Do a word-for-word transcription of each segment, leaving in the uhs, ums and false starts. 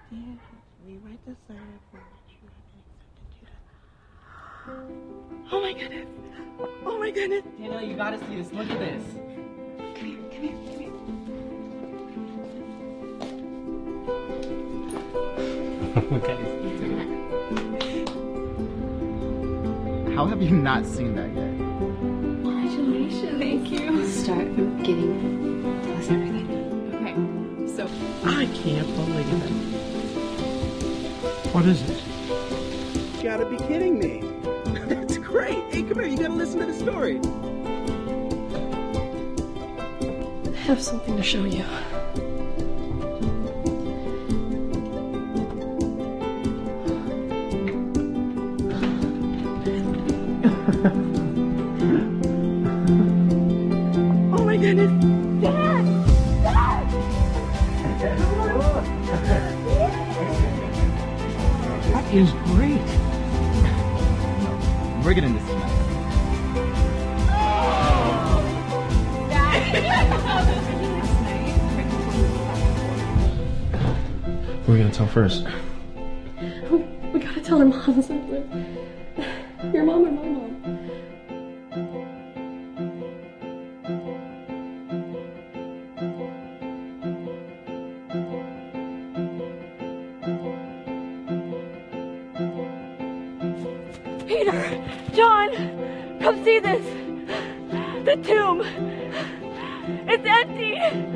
Rewrite the sign for Oh my goodness. Oh my goodness. Danielle, you gotta see this. Look at this. Come here, come here, come here. Okay. How have you not seen that yet? Congratulations. Thank you. Start from the beginning. Tell us everything. Okay, so I can't believe it. What is it? you gotta be kidding me. It's great. Hey, come here. You gotta listen to the story. I have something to show you. Oh my goodness. Dad! Dad! That is great. We're getting this tonight. Who are we gonna tell first? We, we gotta tell our moms and live. Your mom and my mom. Peter! John! Come see this! The tomb! It's empty!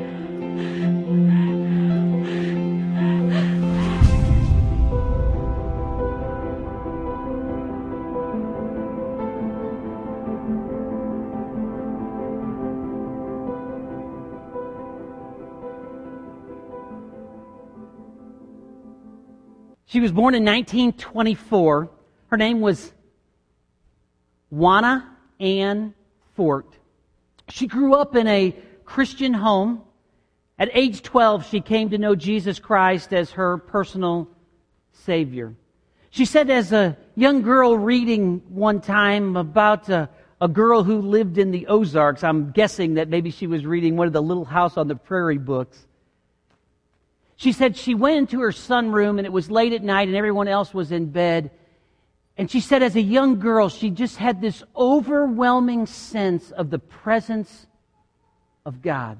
She was born in nineteen twenty-four. Her name was Juana Ann Fort. She grew up in a Christian home. At age twelve, she came to know Jesus Christ as her personal Savior. She said as a young girl reading one time about a, a girl who lived in the Ozarks, I'm guessing that maybe she was reading one of the Little House on the Prairie books. She said she went into her sunroom and it was late at night and everyone else was in bed. And she said as a young girl, she just had this overwhelming sense of the presence of God.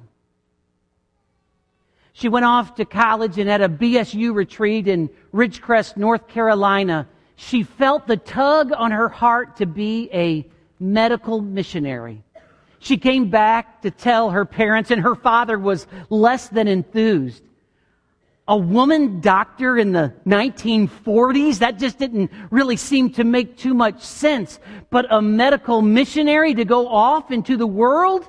She went off to college and at a B S U retreat in Ridgecrest, North Carolina, she felt the tug on her heart to be a medical missionary. She came back to tell her parents, and her father was less than enthused. A woman doctor in the nineteen forties? That just didn't really seem to make too much sense. But a medical missionary to go off into the world?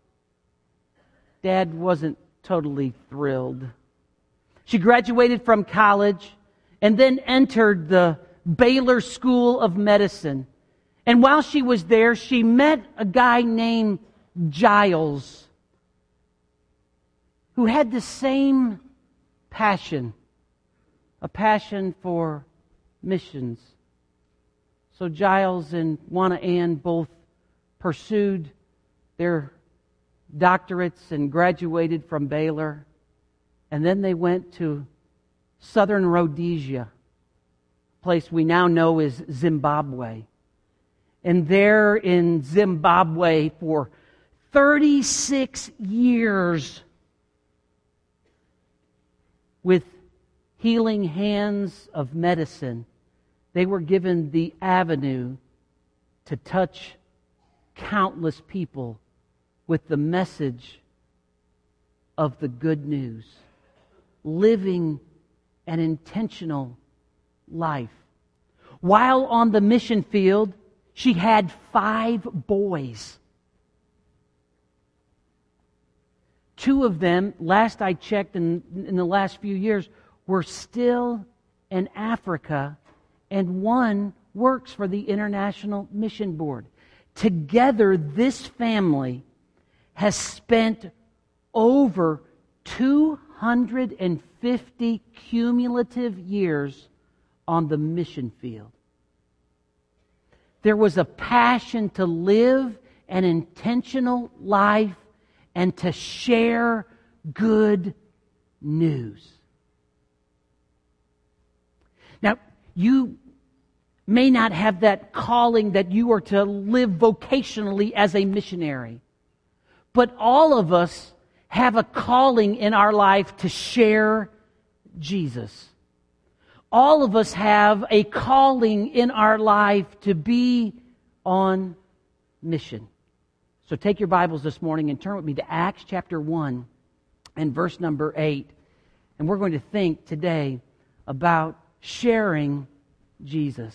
Dad wasn't totally thrilled. She graduated from college and then entered the Baylor School of Medicine. And while she was there, she met a guy named Giles who had the same passion, a passion for missions. So Giles and Juana Ann both pursued their doctorates and graduated from Baylor. And then they went to southern Rhodesia, a place we now know is Zimbabwe. And there in Zimbabwe for thirty-six years, with healing hands of medicine, they were given the avenue to touch countless people with the message of the good news, living an intentional life. While on the mission field, she had five boys. Two of them, last I checked in, in the last few years, were still in Africa, and one works for the International Mission Board. Together, this family has spent over two hundred fifty cumulative years on the mission field. There was a passion to live an intentional life and to share good news. Now, you may not have that calling that you are to live vocationally as a missionary, but all of us have a calling in our life to share Jesus. All of us have a calling in our life to be on mission. So take your Bibles this morning and turn with me to Acts chapter one and verse number eight. And we're going to think today about sharing Jesus.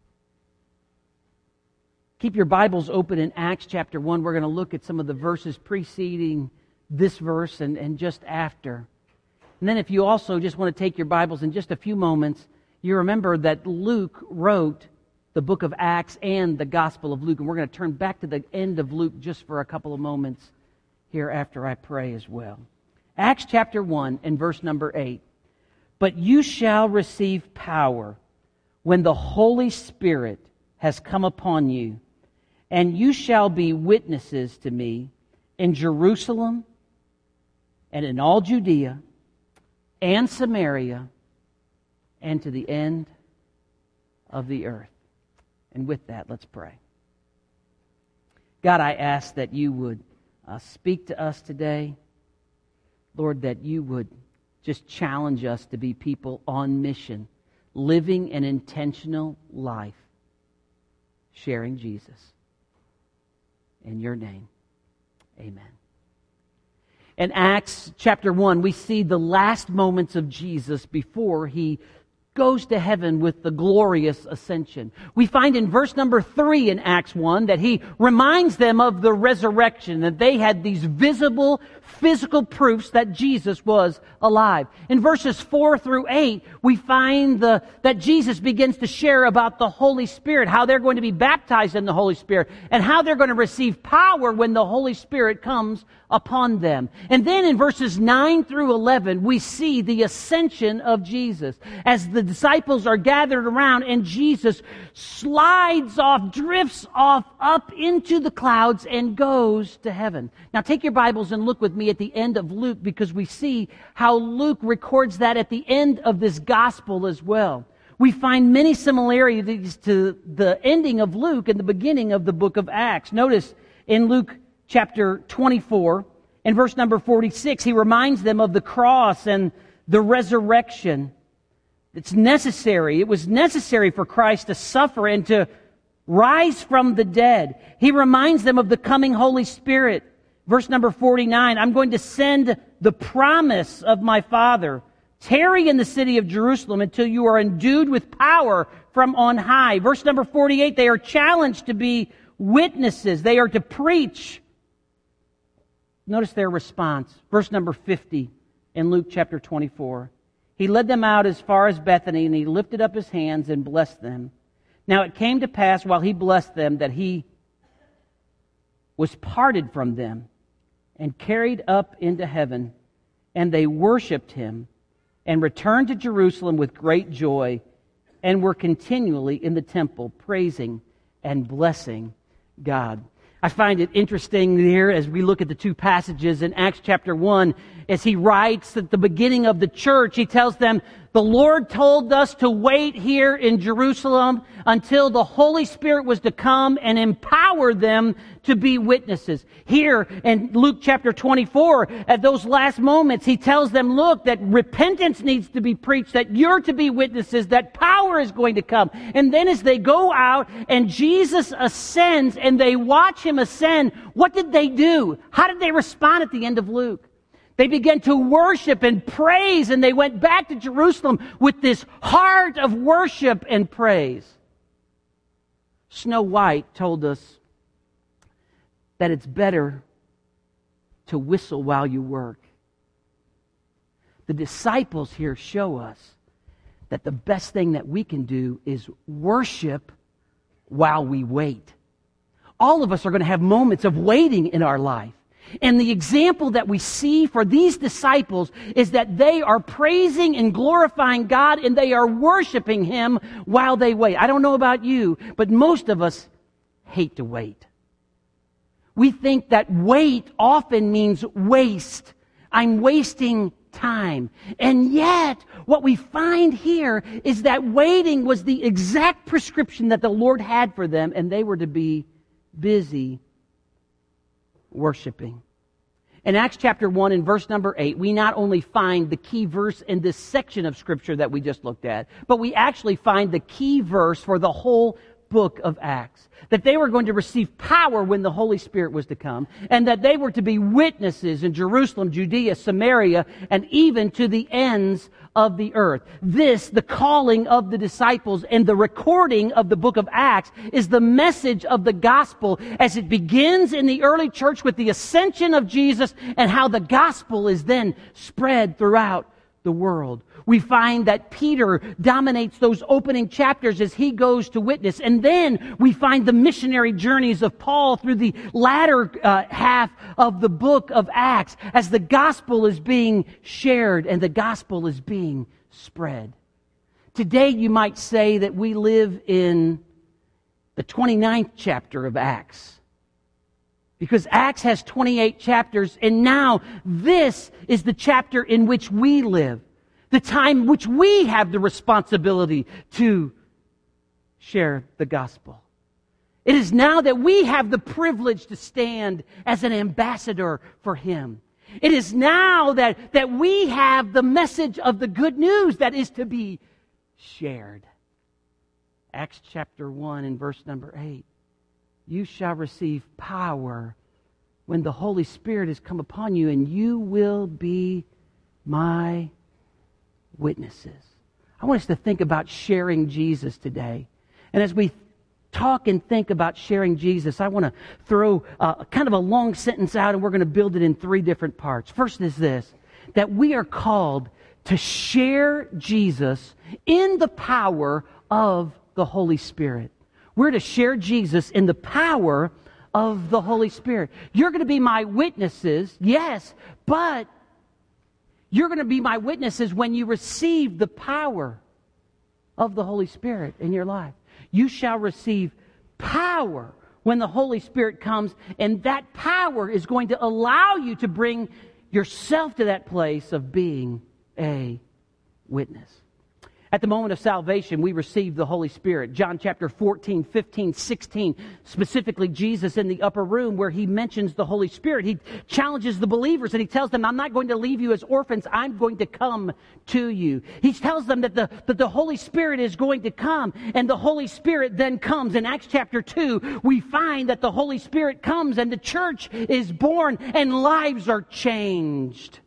Keep your Bibles open in Acts chapter one. We're going to look at some of the verses preceding this verse and, and just after. And then if you also just want to take your Bibles in just a few moments, you remember that Luke wrote the book of Acts and the Gospel of Luke. And we're going to turn back to the end of Luke just for a couple of moments here after I pray as well. Acts chapter one and verse number eight. But you shall receive power when the Holy Spirit has come upon you, and you shall be witnesses to me in Jerusalem and in all Judea and Samaria and to the end of the earth. And with that, let's pray. God, I ask that you would uh, speak to us today. Lord, that you would just challenge us to be people on mission, living an intentional life, sharing Jesus. In your name, amen. In Acts chapter one, we see the last moments of Jesus before he goes to heaven with the glorious ascension. We find in verse number three in Acts one that he reminds them of the resurrection, that they had these visible, physical proofs that Jesus was alive. In verses four through eight, we find the, that Jesus begins to share about the Holy Spirit, how they're going to be baptized in the Holy Spirit, and how they're going to receive power when the Holy Spirit comes upon them. And then in verses nine through eleven, we see the ascension of Jesus as the disciples are gathered around and Jesus slides off, drifts off up into the clouds and goes to heaven. Now take your Bibles and look with me at the end of Luke, because we see how Luke records that at the end of this gospel as well. We find many similarities to the ending of Luke and the beginning of the book of Acts. Notice in Luke chapter twenty-four and verse number forty-six, he reminds them of the cross and the resurrection. It's necessary. It was necessary for Christ to suffer and to rise from the dead. He reminds them of the coming Holy Spirit. Verse number forty-nine, I'm going to send the promise of my Father. Tarry in the city of Jerusalem until you are endued with power from on high. Verse number forty-eight, they are challenged to be witnesses. They are to preach. Notice their response. Verse number fifty in Luke chapter twenty-four. He led them out as far as Bethany, and he lifted up his hands and blessed them. Now it came to pass while he blessed them that he was parted from them and carried up into heaven, and they worshipped him and returned to Jerusalem with great joy and were continually in the temple praising and blessing God. I find it interesting here as we look at the two passages in Acts chapter one, as he writes at the beginning of the church, he tells them, the Lord told us to wait here in Jerusalem until the Holy Spirit was to come and empower them to be witnesses. Here in Luke chapter twenty-four, at those last moments, he tells them, look, that repentance needs to be preached, that you're to be witnesses, that power is going to come. And then as they go out and Jesus ascends and they watch him ascend, what did they do? How did they respond at the end of Luke? They began to worship and praise, and they went back to Jerusalem with this heart of worship and praise. Snow White told us that it's better to whistle while you work. The disciples here show us that the best thing that we can do is worship while we wait. All of us are going to have moments of waiting in our life. And the example that we see for these disciples is that they are praising and glorifying God, and they are worshiping him while they wait. I don't know about you, but most of us hate to wait. We think that wait often means waste. I'm wasting time. And yet, what we find here is that waiting was the exact prescription that the Lord had for them, and they were to be busy worshiping. In Acts chapter one and verse number eight, we not only find the key verse in this section of Scripture that we just looked at, but we actually find the key verse for the whole book of Acts. That they were going to receive power when the Holy Spirit was to come, and that they were to be witnesses in Jerusalem, Judea, Samaria, and even to the ends of the earth. This, the calling of the disciples and the recording of the book of Acts, is the message of the gospel as it begins in the early church with the ascension of Jesus and how the gospel is then spread throughout the world. We find that Peter dominates those opening chapters as he goes to witness. And then we find the missionary journeys of Paul through the latter uh, half of the book of Acts as the gospel is being shared and the gospel is being spread. Today you might say that we live in the twenty-ninth chapter of Acts. Because Acts has twenty-eight chapters, and now this is the chapter in which we live. The time which we have the responsibility to share the gospel. It is now that we have the privilege to stand as an ambassador for Him. It is now that, that we have the message of the good news that is to be shared. Acts chapter one and verse number eight. You shall receive power when the Holy Spirit has come upon you, and you will be my witnesses. I want us to think about sharing Jesus today. And as we talk and think about sharing Jesus, I want to throw uh, kind of a long sentence out, and we're going to build it in three different parts. First is this, that we are called to share Jesus in the power of the Holy Spirit. We're to share Jesus in the power of the Holy Spirit. You're going to be my witnesses, yes, but you're going to be my witnesses when you receive the power of the Holy Spirit in your life. You shall receive power when the Holy Spirit comes, and that power is going to allow you to bring yourself to that place of being a witness. At the moment of salvation, we receive the Holy Spirit. John chapter fourteen, fifteen, sixteen, specifically Jesus in the upper room where He mentions the Holy Spirit. He challenges the believers and He tells them, I'm not going to leave you as orphans. I'm going to come to you. He tells them that the, that the Holy Spirit is going to come, and the Holy Spirit then comes. In Acts chapter two, we find that the Holy Spirit comes and the church is born and lives are changed.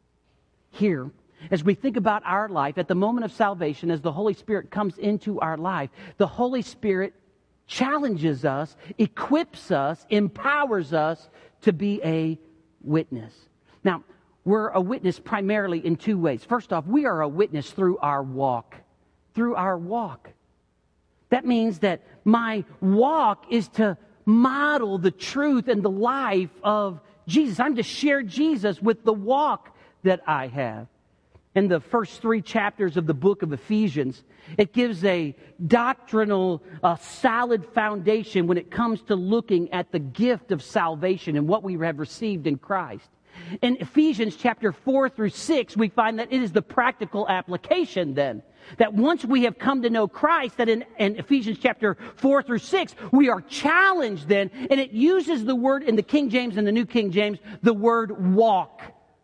Here, as we think about our life, at the moment of salvation, as the Holy Spirit comes into our life, the Holy Spirit challenges us, equips us, empowers us to be a witness. Now, we're a witness primarily in two ways. First off, we are a witness through our walk. Through our walk. That means that my walk is to model the truth and the life of Jesus. I'm to share Jesus with the walk that I have. In the first three chapters of the book of Ephesians, it gives a doctrinal, uh, solid foundation when it comes to looking at the gift of salvation and what we have received in Christ. In Ephesians chapter four through six, we find that it is the practical application then. That once we have come to know Christ, that in, in Ephesians chapter four through six, we are challenged then, and it uses the word in the King James and the New King James, the word walk.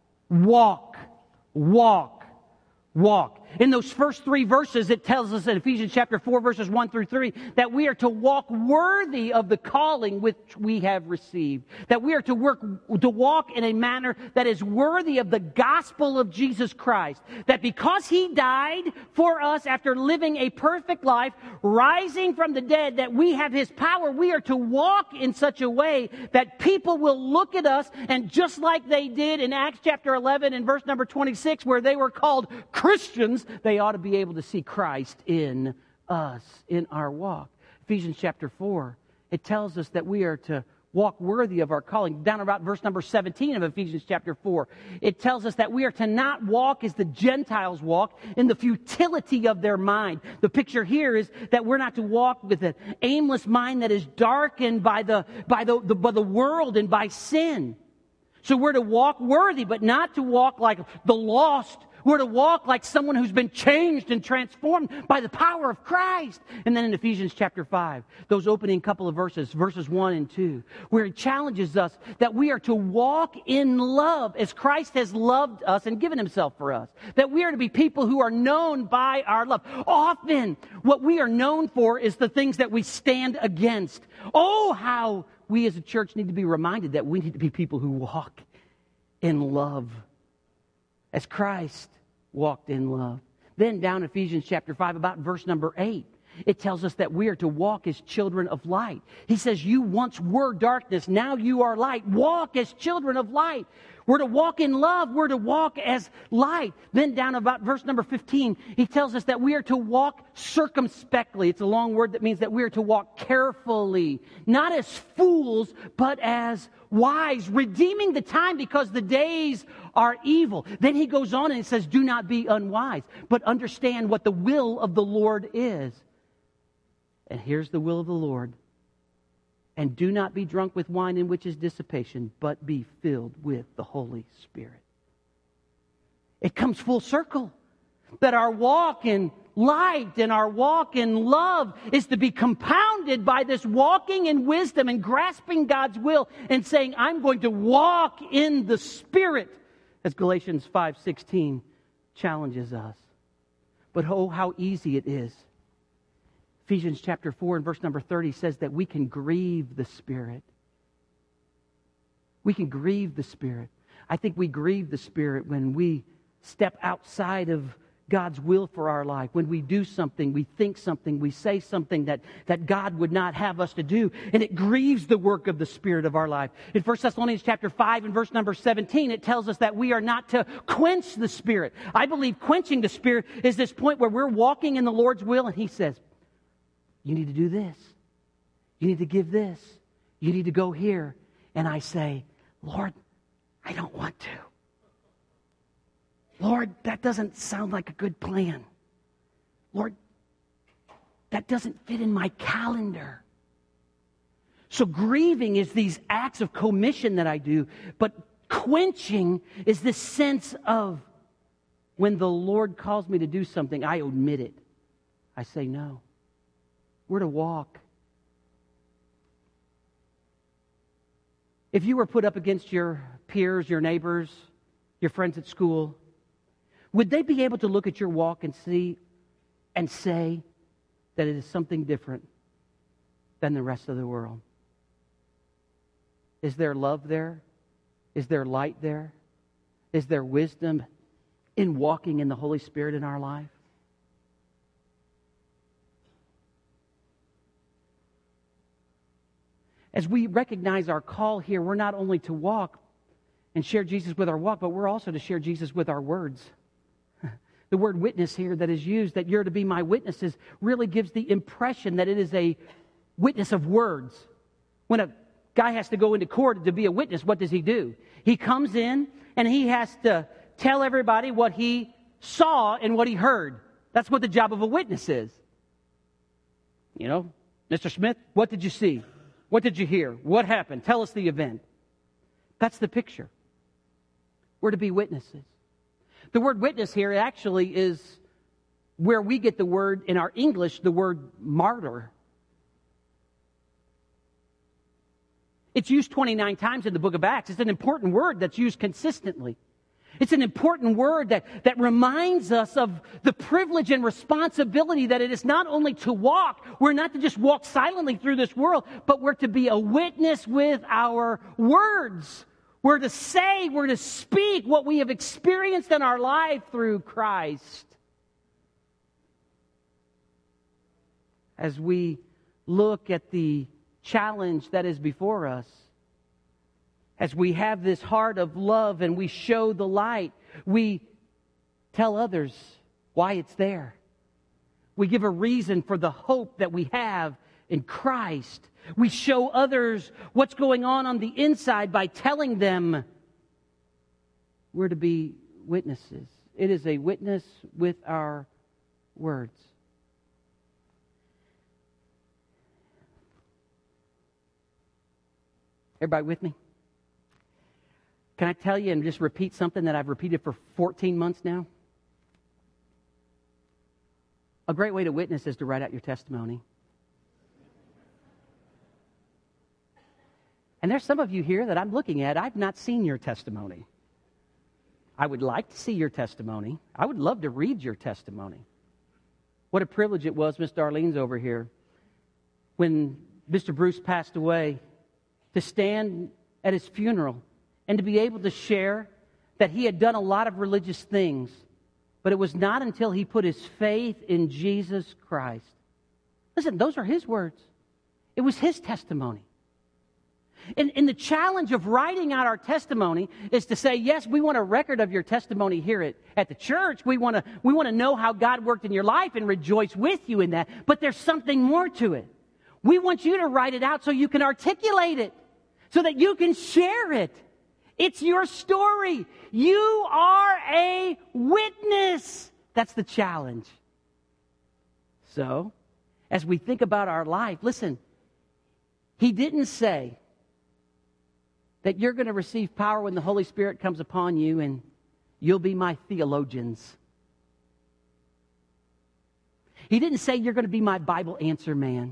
Walk. Walk. Walk. In those first three verses, it tells us in Ephesians chapter four, verses one through three, that we are to walk worthy of the calling which we have received. That we are to work, to walk in a manner that is worthy of the gospel of Jesus Christ. That because He died for us after living a perfect life, rising from the dead, that we have His power. We are to walk in such a way that people will look at us, and just like they did in Acts chapter eleven and verse number twenty-six, where they were called Christians, they ought to be able to see Christ in us, in our walk. Ephesians chapter four, it tells us that we are to walk worthy of our calling. Down about verse number seventeen of Ephesians chapter four, it tells us that we are to not walk as the Gentiles walk, in the futility of their mind. The picture here is that we're not to walk with an aimless mind that is darkened by the, by the, the, by the world and by sin. So we're to walk worthy, but not to walk like the lost. We're to walk like someone who's been changed and transformed by the power of Christ. And then in Ephesians chapter five, those opening couple of verses, verses one and two, where he challenges us that we are to walk in love as Christ has loved us and given himself for us. That we are to be people who are known by our love. Often, what we are known for is the things that we stand against. Oh, how we as a church need to be reminded that we need to be people who walk in love as Christ walked in love. Then down Ephesians chapter five, about verse number eight, it tells us that we are to walk as children of light. He says, you once were darkness, now you are light. Walk as children of light. We're to walk in love. We're to walk as light. Then down about verse number fifteen, he tells us that we are to walk circumspectly. It's a long word that means that we are to walk carefully. Not as fools, but as wise. Redeeming the time because the days are evil. Then he goes on and he says, do not be unwise, but understand what the will of the Lord is. And here's the will of the Lord. And do not be drunk with wine in which is dissipation, but be filled with the Holy Spirit. It comes full circle. That our walk in light and our walk in love is to be compounded by this walking in wisdom and grasping God's will and saying, I'm going to walk in the Spirit, as Galatians five sixteen challenges us. But oh, how easy it is. Ephesians chapter four and verse number thirty says that we can grieve the Spirit. We can grieve the Spirit. I think we grieve the Spirit when we step outside of God's will for our life. When we do something, we think something, we say something that, that God would not have us to do. And it grieves the work of the Spirit of our life. In First Thessalonians chapter five and verse number seventeen, it tells us that we are not to quench the Spirit. I believe quenching the Spirit is this point where we're walking in the Lord's will and He says, you need to do this. You need to give this. You need to go here. And I say, Lord, I don't want to. Lord, that doesn't sound like a good plan. Lord, that doesn't fit in my calendar. So grieving is these acts of commission that I do, but quenching is this sense of when the Lord calls me to do something, I omit it. I say no. We're to walk. If you were put up against your peers, your neighbors, your friends at school, would they be able to look at your walk and see and say that it is something different than the rest of the world? Is there love there? Is there light there? Is there wisdom in walking in the Holy Spirit in our life? As we recognize our call here, we're not only to walk and share Jesus with our walk, but we're also to share Jesus with our words. The word witness here that is used, that you're to be my witnesses, really gives the impression that it is a witness of words. When a guy has to go into court to be a witness, what does he do? He comes in and he has to tell everybody what he saw and what he heard. That's what the job of a witness is. You know, Mister Smith, what did you see? What did you hear? What happened? Tell us the event. That's the picture. We're to be witnesses. The word witness here actually is where we get the word, in our English, the word martyr. It's used twenty-nine times in the book of Acts. It's an important word that's used consistently. It's an important word that, that reminds us of the privilege and responsibility that it is not only to walk, we're not to just walk silently through this world, but we're to be a witness with our words. We're to say, we're to speak what we have experienced in our life through Christ. As we look at the challenge that is before us, as we have this heart of love and we show the light, we tell others why it's there. We give a reason for the hope that we have in Christ. We show others what's going on on the inside by telling them we're to be witnesses. It is a witness with our words. Everybody with me? Can I tell you and just repeat something that I've repeated for fourteen months now? A great way to witness is to write out your testimony. And there's some of you here that I'm looking at, I've not seen your testimony. I would like to see your testimony. I would love to read your testimony. What a privilege it was, Miss Darlene's over here, when Mister Bruce passed away, to stand at his funeral and to be able to share that he had done a lot of religious things, but it was not until he put his faith in Jesus Christ. Listen, those are his words. It was his testimony. And, and the challenge of writing out our testimony is to say, yes, we want a record of your testimony here at, at the church. We want to we want to know how God worked in your life and rejoice with you in that. But there's something more to it. We want you to write it out so you can articulate it, so that you can share it. It's your story. You are a witness. That's the challenge. So, as we think about our life, listen, he didn't say that you're going to receive power when the Holy Spirit comes upon you and you'll be my theologians. He didn't say you're going to be my Bible answer man.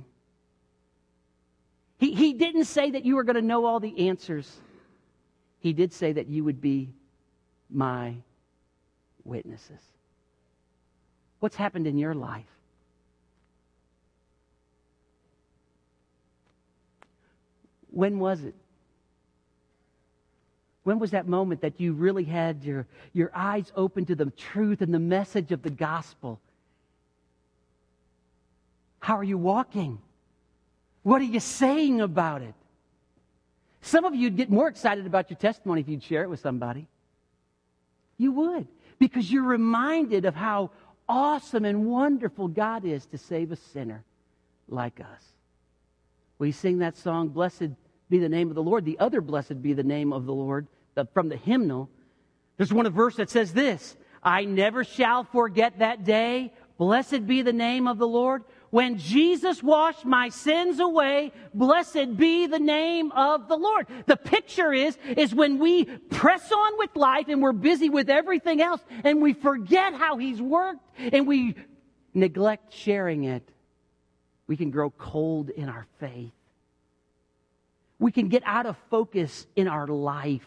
He, he didn't say that you were going to know all the answers. He did say that you would be my witnesses. What's happened in your life? When was it? When was that moment that you really had your, your eyes open to the truth and the message of the gospel? How are you walking? What are you saying about it? Some of you would get more excited about your testimony if you'd share it with somebody. You would, because you're reminded of how awesome and wonderful God is to save a sinner like us. We sing that song, Blessed Be the Name of the Lord. The other Blessed Be the Name of the Lord, the, from the hymnal. There's one verse that says this, I never shall forget that day. Blessed be the name of the Lord. When Jesus washed my sins away, blessed be the name of the Lord. The picture is, is when we press on with life and we're busy with everything else and we forget how He's worked and we neglect sharing it, we can grow cold in our faith. We can get out of focus in our life.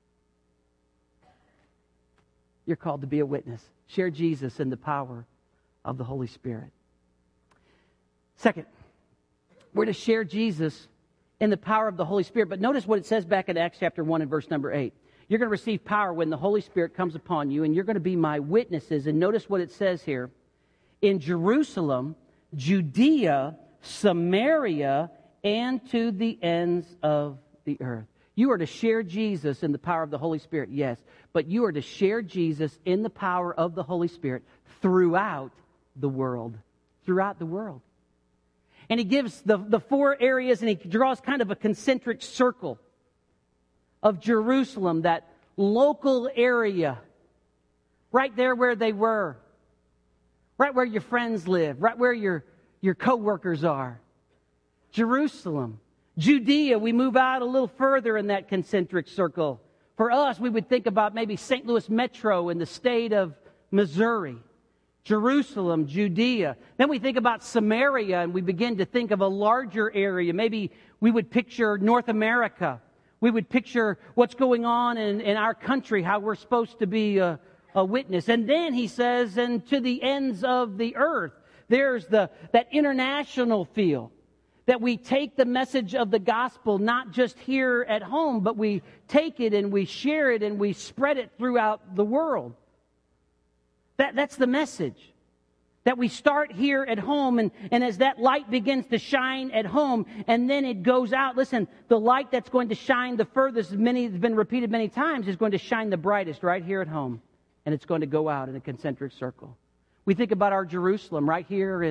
You're called to be a witness. Share Jesus in the power of the Holy Spirit. Second, we're to share Jesus in the power of the Holy Spirit. But notice what it says back in Acts chapter one and verse number eight. You're going to receive power when the Holy Spirit comes upon you, and you're going to be my witnesses. And notice what it says here. In Jerusalem, Judea, Samaria, and to the ends of the earth. You are to share Jesus in the power of the Holy Spirit, yes. But you are to share Jesus in the power of the Holy Spirit throughout the world. Throughout the world. And he gives the, the four areas, and he draws kind of a concentric circle of Jerusalem, that local area, right there where they were, right where your friends live, right where your, your co-workers are. Jerusalem. Judea, we move out a little further in that concentric circle. For us, we would think about maybe Saint Louis Metro in the state of Missouri. Jerusalem, Judea. Then we think about Samaria and we begin to think of a larger area. Maybe we would picture North America. We would picture what's going on in, in our country, how we're supposed to be a, a witness. And then he says, and to the ends of the earth. There's the that international feel. That we take the message of the gospel not just here at home, but we take it and we share it and we spread it throughout the world. That, that's the message. That we start here at home, and, and as that light begins to shine at home, and then it goes out. Listen, the light that's going to shine the furthest, many has been repeated many times, is going to shine the brightest right here at home. And it's going to go out in a concentric circle. We think about our Jerusalem right here in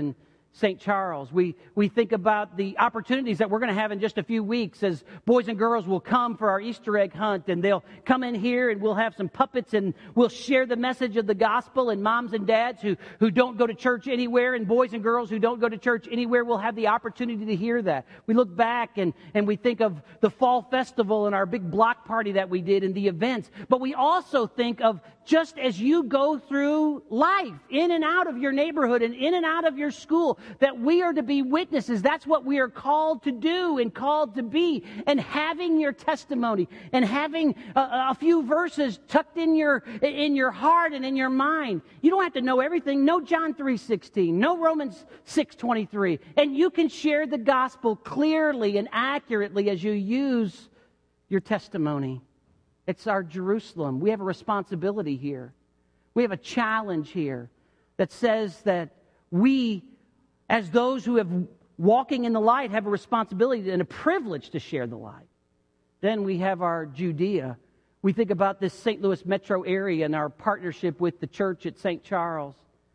Saint Charles. We, we think about the opportunities that we're going to have in just a few weeks as boys and girls will come for our Easter egg hunt, and they'll come in here and we'll have some puppets and we'll share the message of the gospel, and moms and dads who, who don't go to church anywhere and boys and girls who don't go to church anywhere will have the opportunity to hear that. We look back and, and we think of the fall festival and our big block party that we did and the events, but we also think of just as you go through life, in and out of your neighborhood and in and out of your school, that we are to be witnesses. That's what we are called to do and called to be. And having your testimony and having a, a few verses tucked in your in your heart and in your mind. You don't have to know everything. Know John three sixteen. Know Romans six twenty-three. And you can share the gospel clearly and accurately as you use your testimony. It's our Jerusalem. We have a responsibility here. We have a challenge here that says that we, as those who have walking in the light, have a responsibility and a privilege to share the light. Then we have our Judea. We think about this Saint Louis metro area and our partnership with the church at Saint Charles.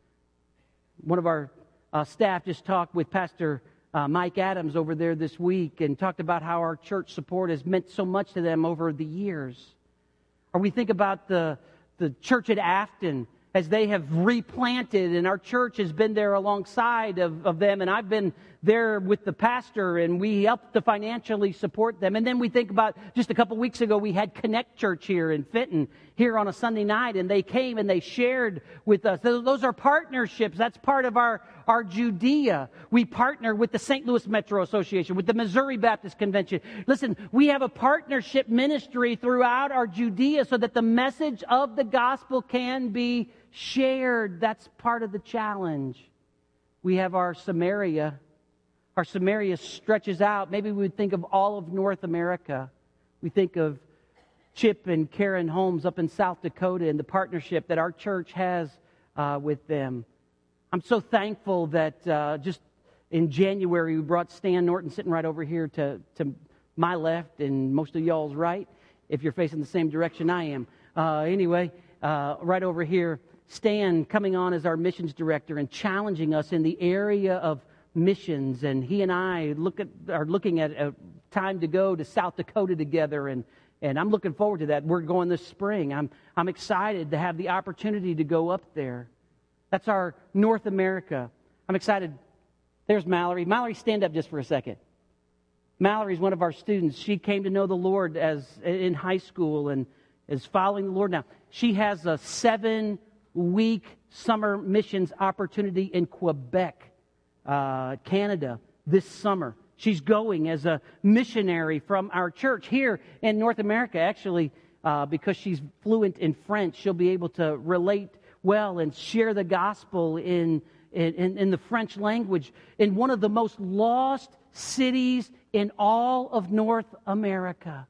One of our uh, staff just talked with Pastor uh, Mike Adams over there this week and talked about how our church support has meant so much to them over the years. Or we think about the, the church at Afton as they have replanted, and our church has been there alongside of, of them, and I've been there with the pastor, and we helped to financially support them. And then we think about just a couple weeks ago, we had Connect Church here in Fenton here on a Sunday night, and they came and they shared with us. Those, those are partnerships. That's part of our, our Judea. We partner with the Saint Louis Metro Association, with the Missouri Baptist Convention. Listen, we have a partnership ministry throughout our Judea so that the message of the gospel can be shared. That's part of the challenge. We have our Samaria. Our Samaria stretches out. Maybe we would think of all of North America. We think of Chip and Karen Holmes up in South Dakota and the partnership that our church has uh, with them. I'm so thankful that uh, just in January we brought Stan Norton sitting right over here to, to my left and most of y'all's right, if you're facing the same direction I am. Uh, anyway, uh, right over here, Stan coming on as our missions director and challenging us in the area of missions, and he and I look at are looking at a time to go to South Dakota together, and and I'm looking forward to that. We're going this spring. I'm I'm excited to have the opportunity to go up there. That's our North America. I'm excited. There's Mallory. Mallory, stand up just for a second. Mallory's one of our students. She came to know the Lord as in high school and is following the Lord now. She has a seven-week summer missions opportunity in Quebec, Uh, Canada, this summer. She's going as a missionary from our church here in North America. Actually, uh, because she's fluent in French, she'll be able to relate well and share the gospel in, in, in the French language in one of the most lost cities in all of North America.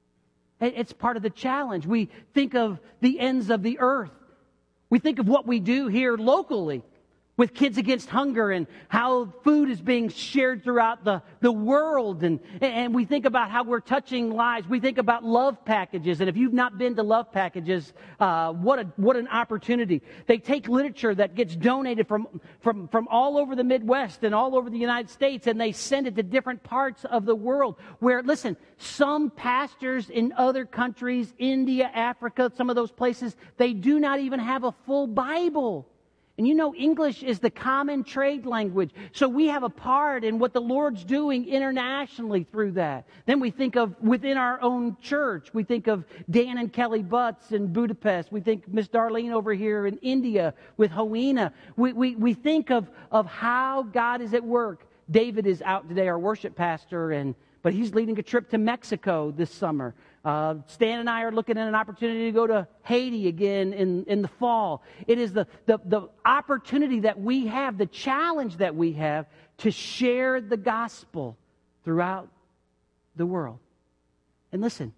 It's part of the challenge. We think of the ends of the earth. We think of what we do here locally with Kids Against Hunger and how food is being shared throughout the, the world. And, and we think about how we're touching lives. We think about love packages. And if you've not been to love packages, uh, what a, what an opportunity. They take literature that gets donated from, from, from all over the Midwest and all over the United States, and they send it to different parts of the world where, listen, some pastors in other countries, India, Africa, some of those places, they do not even have a full Bible. And you know, English is the common trade language. So we have a part in what the Lord's doing internationally through that. Then we think of within our own church. We think of Dan and Kelly Butts in Budapest. We think Miss Darlene over here in India with Hoena. We, we, we think of, of how God is at work. David is out today, our worship pastor, and but he's leading a trip to Mexico this summer. Uh, Stan and I are looking at an opportunity to go to Haiti again in, in the fall. It is the, the, the opportunity that we have, the challenge that we have to share the gospel throughout the world. And listen,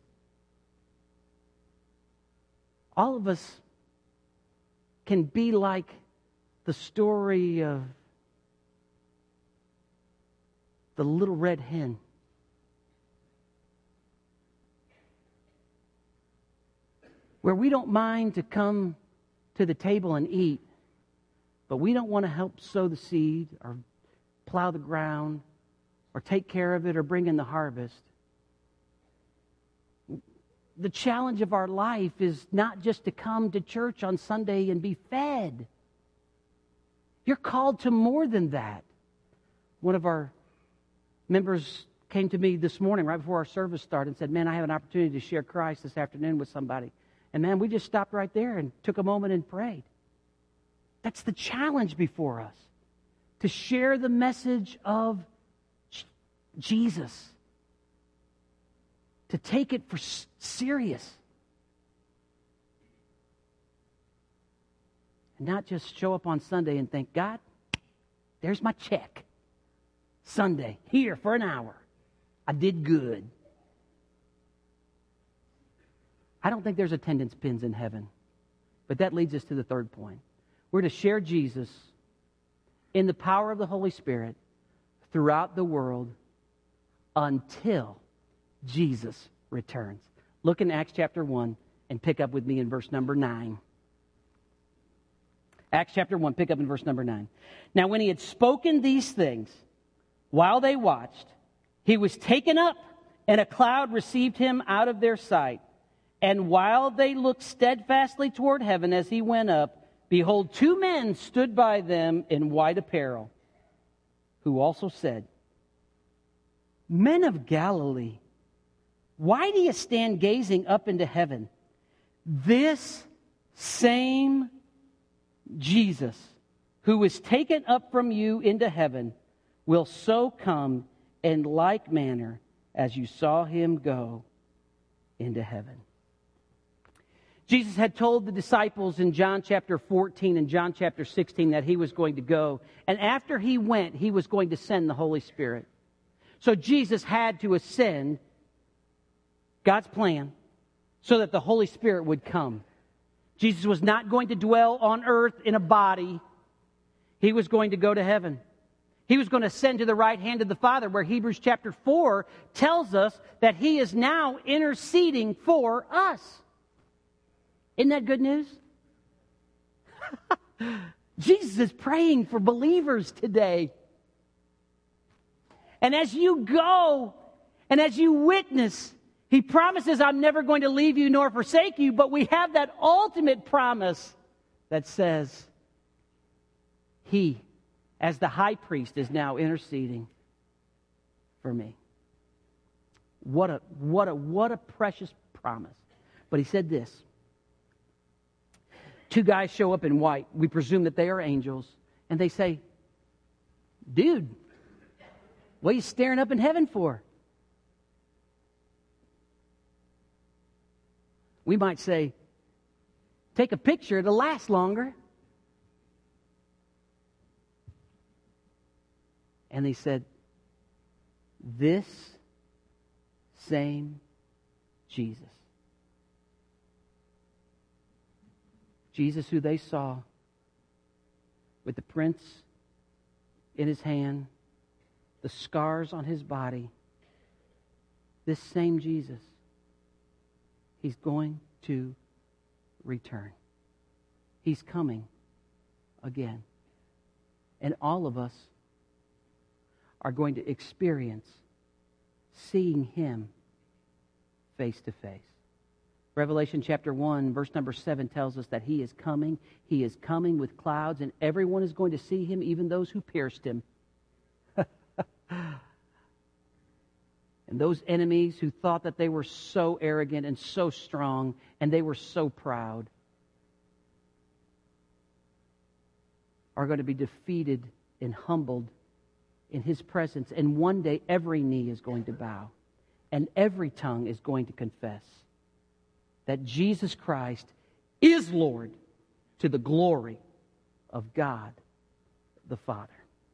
all of us can be like the story of the little red hen. Where we don't mind to come to the table and eat, but we don't want to help sow the seed or plow the ground or take care of it or bring in the harvest. The challenge of our life is not just to come to church on Sunday and be fed. You're called to more than that. One of our members came to me this morning right before our service started and said, man, I have an opportunity to share Christ this afternoon with somebody. And man, we just stopped right there and took a moment and prayed. That's the challenge before us, to share the message of Jesus, to take it for serious, and not just show up on Sunday and think, God, there's my check. Sunday, here for an hour. I did good. I don't think there's attendance pins in heaven. But that leads us to the third point. We're to share Jesus in the power of the Holy Spirit throughout the world until Jesus returns. Look in Acts chapter one and pick up with me in verse number nine. Acts chapter one, pick up in verse number nine. Now when he had spoken these things, while they watched, he was taken up, and a cloud received him out of their sight. And while they looked steadfastly toward heaven as he went up, behold, two men stood by them in white apparel, who also said, Men of Galilee, why do you stand gazing up into heaven? This same Jesus, who was taken up from you into heaven, will so come in like manner as you saw him go into heaven. Jesus had told the disciples in John chapter fourteen and John chapter sixteen that he was going to go. And after he went, he was going to send the Holy Spirit. So Jesus had to ascend, God's plan, so that the Holy Spirit would come. Jesus was not going to dwell on earth in a body. He was going to go to heaven. He was going to ascend to the right hand of the Father, where Hebrews chapter four tells us that he is now interceding for us. Isn't that good news? Jesus is praying for believers today. And as you go and as you witness, he promises, I'm never going to leave you nor forsake you, but we have that ultimate promise that says, he, as the high priest, is now interceding for me. What a, what a, what a precious promise. But he said this. Two guys show up in white. We presume that they are angels. And they say, dude, what are you staring up in heaven for? We might say, take a picture, it'll last longer. And they said, this same Jesus. Jesus who they saw with the prints in his hand, the scars on his body. This same Jesus, he's going to return. He's coming again. And all of us are going to experience seeing him face to face. Revelation chapter one, verse number seven tells us that he is coming. He is coming with clouds, and everyone is going to see him, even those who pierced him. And those enemies who thought that they were so arrogant and so strong, and they were so proud, are going to be defeated and humbled in his presence. And one day every knee is going to bow, and every tongue is going to confess that Jesus Christ is Lord, to the glory of God the Father.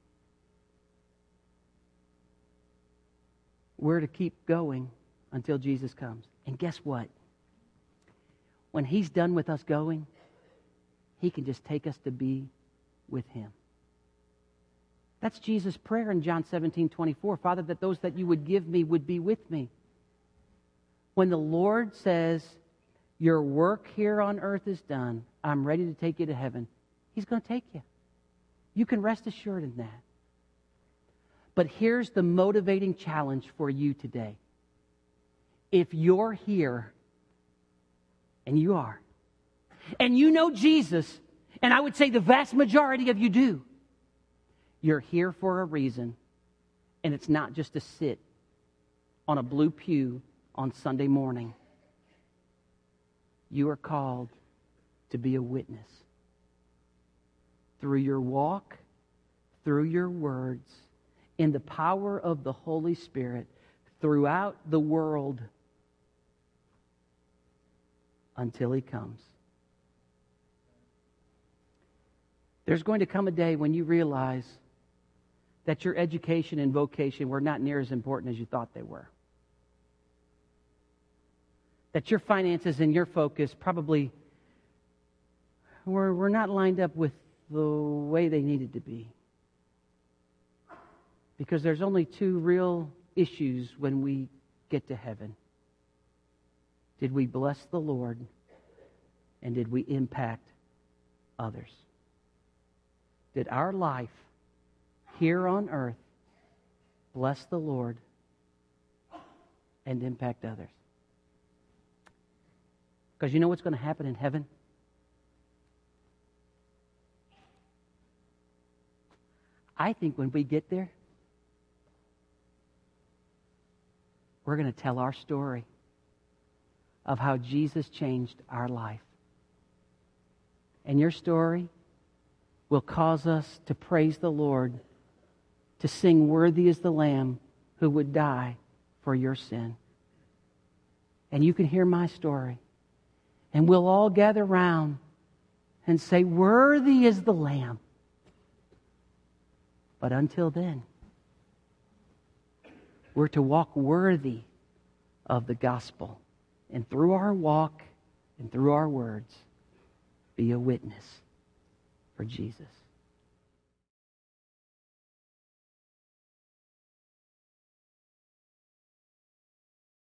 We're to keep going until Jesus comes. And guess what? When he's done with us going, he can just take us to be with him. That's Jesus' prayer in John seventeen twenty-four. Father, that those that you would give me would be with me. When the Lord says, your work here on earth is done, I'm ready to take you to heaven, he's going to take you. You can rest assured in that. But here's the motivating challenge for you today. If you're here, and you are, and you know Jesus, and I would say the vast majority of you do, you're here for a reason, and it's not just to sit on a blue pew on Sunday morning. You are called to be a witness. Through your walk, through your words, in the power of the Holy Spirit, throughout the world, until He comes. There's going to come a day when you realize that your education and vocation were not near as important as you thought they were. That your finances and your focus probably were, were not lined up with the way they needed to be. Because there's only two real issues when we get to heaven. Did we bless the Lord? And did we impact others? Did our life here on earth bless the Lord and impact others? Because you know what's going to happen in heaven? I think when we get there, we're going to tell our story of how Jesus changed our life. And your story will cause us to praise the Lord, to sing, "Worthy is the Lamb who would die for your sin." And you can hear my story. And we'll all gather round and say, "Worthy is the Lamb." But until then, we're to walk worthy of the gospel. And through our walk and through our words, be a witness for Jesus.